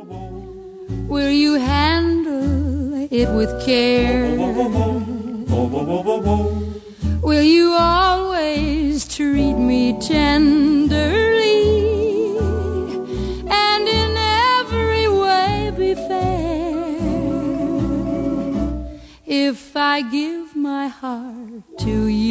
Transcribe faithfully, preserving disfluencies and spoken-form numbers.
Will you handle it with care? Will you always treat me tenderly and in every way be fair? If I give my heart to you,